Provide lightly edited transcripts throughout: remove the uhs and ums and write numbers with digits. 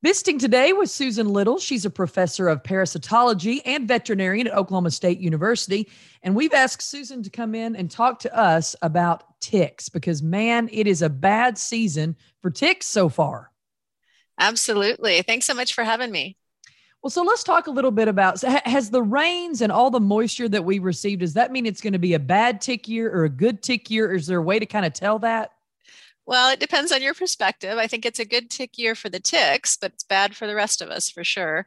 Visiting today with Susan Little. She's a professor of parasitology and veterinarian at Oklahoma State University. And we've asked Susan to come in and talk to us about ticks because, man, it is a bad season for ticks so far. Absolutely. Thanks so much for having me. Well, so let's talk a little bit about has the rains and all the moisture that we received, does that mean it's going to be a bad tick year or a good tick year? Or is there a way to kind of tell that? Well, it depends on your perspective. I think it's a good tick year for the ticks, but it's bad for the rest of us for sure.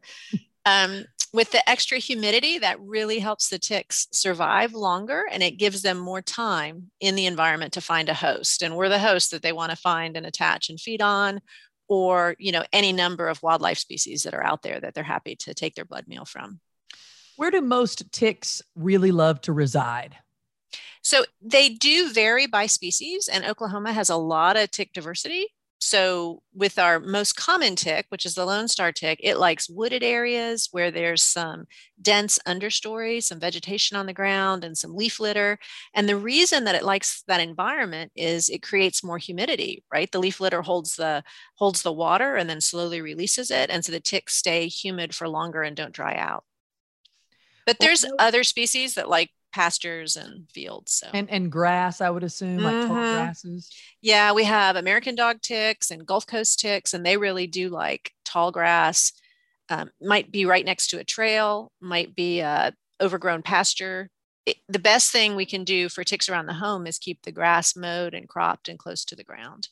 With the extra humidity, that really helps the ticks survive longer and it gives them more time in the environment to find a host. And we're the host that they want to find and attach and feed on, or any number of wildlife species that are out there that they're happy to take their blood meal from. Where do most ticks really love to reside? So they do vary by species, and Oklahoma has a lot of tick diversity. So with our most common tick, which is the Lone Star tick, it likes wooded areas where there's some dense understory, some vegetation on the ground, and some leaf litter. And the reason that it likes that environment is it creates more humidity, right? The leaf litter holds the water and then slowly releases it, and so the ticks stay humid for longer and don't dry out. But Well, there's other species that like pastures and fields. So and grass, I would assume, like tall hmm grasses. yeah, we have American dog ticks and Gulf Coast ticks, and they really do like tall grass. Might be right next to a trail, might be overgrown pasture. The best thing we can do for ticks around the home is keep the grass mowed and cropped and close to the ground.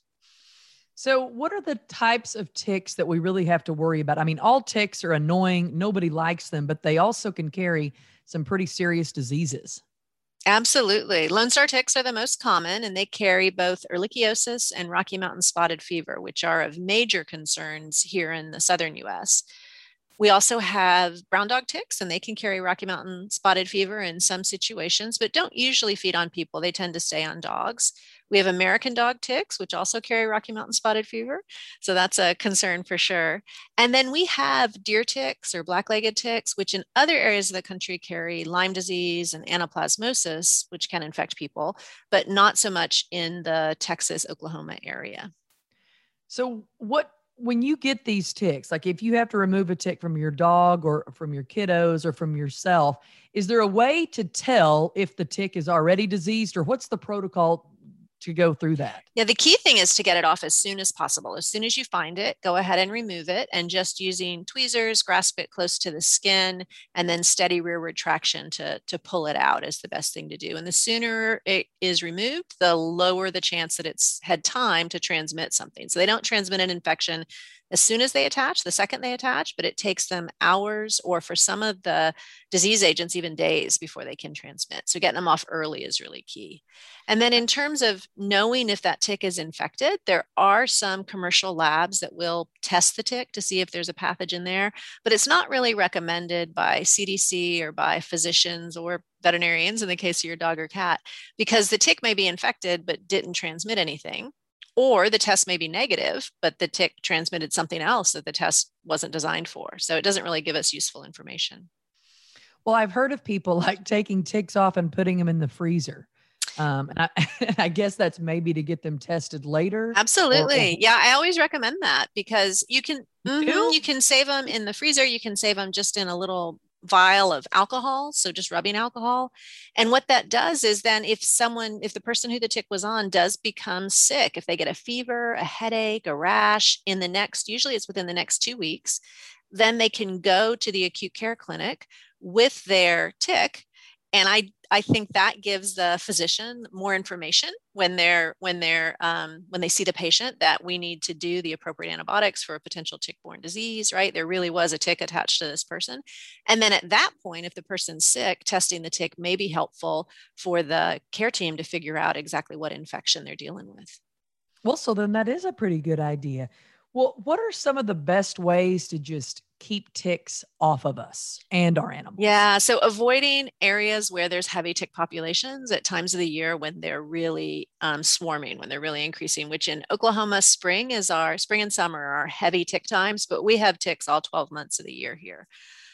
So, what are the types of ticks that we really have to worry about? I mean, all ticks are annoying. Nobody likes them, but they also can carry some pretty serious diseases. Absolutely. Lone Star ticks are the most common, and they carry both ehrlichiosis and Rocky Mountain spotted fever, which are of major concerns here in the southern US. We also have brown dog ticks, and they can carry Rocky Mountain spotted fever in some situations, but don't usually feed on people. They tend to stay on dogs. We have American dog ticks, which also carry Rocky Mountain spotted fever. So that's a concern for sure. And then we have deer ticks or black-legged ticks, which in other areas of the country carry Lyme disease and anaplasmosis, which can infect people, but not so much in the Texas, Oklahoma area. So, when you get these ticks, like if you have to remove a tick from your dog or from your kiddos or from yourself, is there a way to tell if the tick is already diseased or what's the protocol to go through that? Yeah, the key thing is to get it off as soon as possible. As soon as you find it, go ahead and remove it. And just using tweezers, grasp it close to the skin, and then steady rearward traction to pull it out is the best thing to do. And the sooner it is removed, the lower the chance that it's had time to transmit something. So they don't transmit an infection as soon as they attach, the second they attach, but it takes them hours, or for some of the disease agents, even days before they can transmit. So getting them off early is really key. And then in terms of knowing if that tick is infected, there are some commercial labs that will test the tick to see if there's a pathogen there, but it's not really recommended by CDC or by physicians or veterinarians in the case of your dog or cat, because the tick may be infected but didn't transmit anything. Or the test may be negative, but the tick transmitted something else that the test wasn't designed for. So it doesn't really give us useful information. Well, I've heard of people like taking ticks off and putting them in the freezer. And I, I guess that's maybe to get them tested later. Or Absolutely. Yeah, I always recommend that because you can do? you can save them in the freezer. You can save them just in a little vial of alcohol, so just rubbing alcohol. And what that does is then if the person who the tick was on does become sick, if they get a fever, a headache, a rash usually it's within the next 2 weeks, then they can go to the acute care clinic with their tick. And I think that gives the physician more information when they see the patient that we need to do the appropriate antibiotics for a potential tick-borne disease, right? There really was a tick attached to this person. And then at that point, if the person's sick, testing the tick may be helpful for the care team to figure out exactly what infection they're dealing with. Well, so then that is a pretty good idea. Well, what are some of the best ways to just keep ticks off of us and our animals? Yeah, so avoiding areas where there's heavy tick populations at times of the year when they're really swarming, when they're really increasing, which in Oklahoma, spring and summer are heavy tick times, but we have ticks all 12 months of the year here.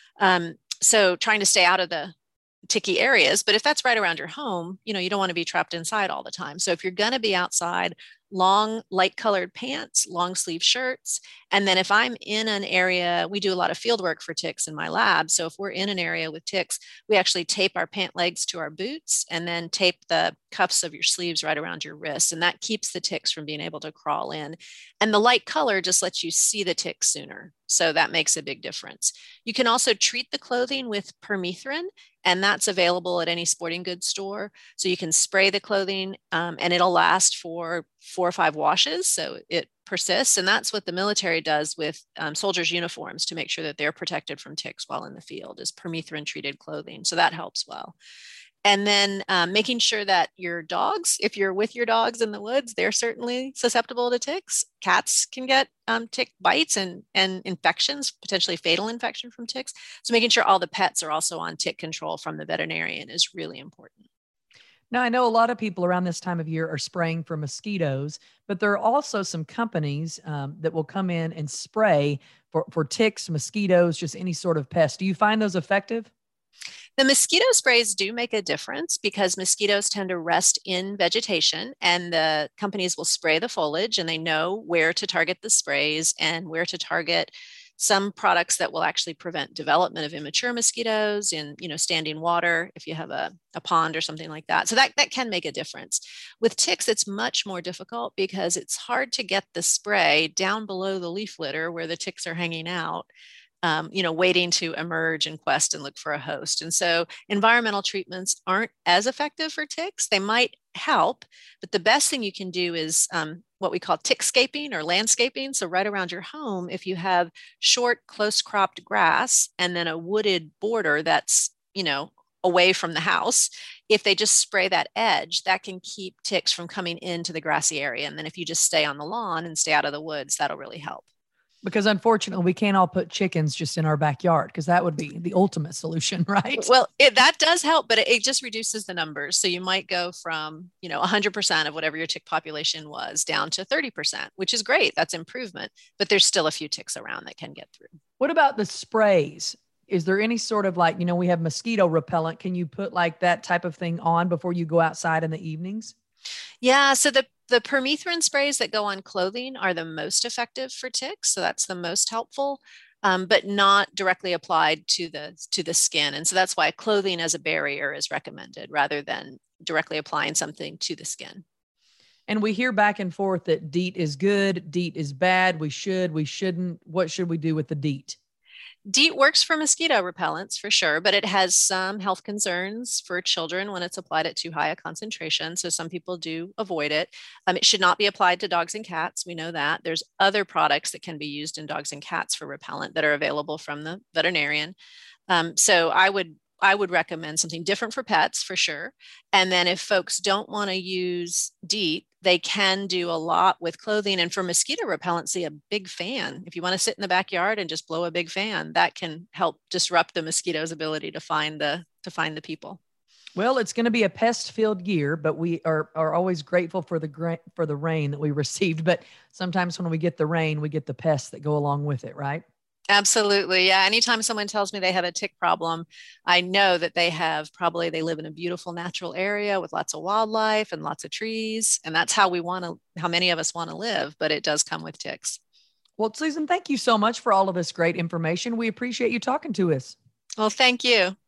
So trying to stay out of the ticky areas, but if that's right around your home, you don't want to be trapped inside all the time. So if you're going to be outside, long light colored pants, long sleeve shirts. And then if I'm in an area, we do a lot of field work for ticks in my lab. So if we're in an area with ticks, we actually tape our pant legs to our boots and then tape the cuffs of your sleeves right around your wrists. And that keeps the ticks from being able to crawl in. And the light color just lets you see the ticks sooner. So that makes a big difference. You can also treat the clothing with permethrin, and that's available at any sporting goods store. So you can spray the clothing and it'll last for 4 or 5 washes. So it persists. And that's what the military does with soldiers' uniforms to make sure that they're protected from ticks while in the field, is permethrin treated clothing. So that helps well. And then making sure that your dogs, if you're with your dogs in the woods, they're certainly susceptible to ticks. Cats can get tick bites and infections, potentially fatal infection from ticks. So making sure all the pets are also on tick control from the veterinarian is really important. Now, I know a lot of people around this time of year are spraying for mosquitoes, but there are also some companies that will come in and spray for ticks, mosquitoes, just any sort of pest. Do you find those effective? The mosquito sprays do make a difference because mosquitoes tend to rest in vegetation, and the companies will spray the foliage, and they know where to target the sprays and where to target some products that will actually prevent development of immature mosquitoes in, standing water if you have a pond or something like that. So that can make a difference. With ticks, it's much more difficult because it's hard to get the spray down below the leaf litter where the ticks are hanging out, waiting to emerge and quest and look for a host. And so environmental treatments aren't as effective for ticks. They might help, but the best thing you can do is what we call tickscaping or landscaping. So right around your home, if you have short, close cropped grass and then a wooded border that's, away from the house, if they just spray that edge, that can keep ticks from coming into the grassy area. And then if you just stay on the lawn and stay out of the woods, that'll really help. Because unfortunately, we can't all put chickens just in our backyard because that would be the ultimate solution, right? Well, that does help, but it just reduces the numbers. So you might go from, 100% of whatever your tick population was down to 30%, which is great. That's improvement, but there's still a few ticks around that can get through. What about the sprays? Is there any sort of we have mosquito repellent. Can you put like that type of thing on before you go outside in the evenings? Yeah. So the permethrin sprays that go on clothing are the most effective for ticks. So that's the most helpful, but not directly applied to the skin. And so that's why clothing as a barrier is recommended rather than directly applying something to the skin. And we hear back and forth that DEET is good, DEET is bad. We shouldn't. What should we do with the DEET? DEET works for mosquito repellents for sure, but it has some health concerns for children when it's applied at too high a concentration. So some people do avoid it. It should not be applied to dogs and cats. We know that. There's other products that can be used in dogs and cats for repellent that are available from the veterinarian. So I would recommend something different for pets for sure. And then if folks don't want to use DEET, they can do a lot with clothing. And for mosquito repellency, a big fan. If you want to sit in the backyard and just blow a big fan, that can help disrupt the mosquito's ability to find the people. Well, it's going to be a pest-filled year, but we are always grateful for the rain that we received. But sometimes when we get the rain, we get the pests that go along with it, right? Absolutely. Yeah. Anytime someone tells me they have a tick problem, I know that they live in a beautiful natural area with lots of wildlife and lots of trees. And that's how many of us want to live, but it does come with ticks. Well, Susan, thank you so much for all of this great information. We appreciate you talking to us. Well, thank you.